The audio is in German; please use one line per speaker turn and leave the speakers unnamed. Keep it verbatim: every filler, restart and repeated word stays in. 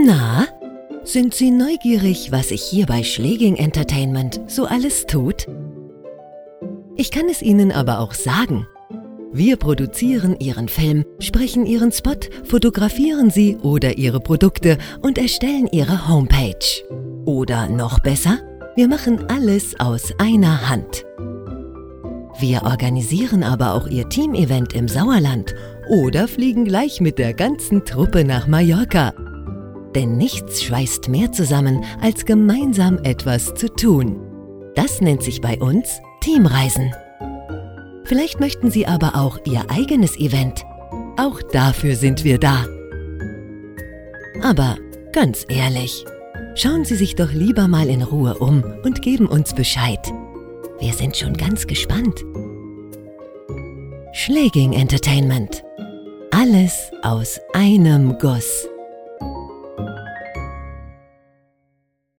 Na, sind Sie neugierig, was sich hier bei Schleging Entertainment so alles tut? Ich kann es Ihnen aber auch sagen. Wir produzieren Ihren Film, sprechen Ihren Spot, fotografieren Sie oder Ihre Produkte und erstellen Ihre Homepage. Oder noch besser, wir machen alles aus einer Hand. Wir organisieren aber auch Ihr Team-Event im Sauerland oder fliegen gleich mit der ganzen Truppe nach Mallorca. Denn nichts schweißt mehr zusammen, als gemeinsam etwas zu tun. Das nennt sich bei uns Teamreisen. Vielleicht möchten Sie aber auch Ihr eigenes Event. Auch dafür sind wir da. Aber ganz ehrlich, schauen Sie sich doch lieber mal in Ruhe um und geben uns Bescheid. Wir sind schon ganz gespannt. Schleging Entertainment. Alles aus einem Guss.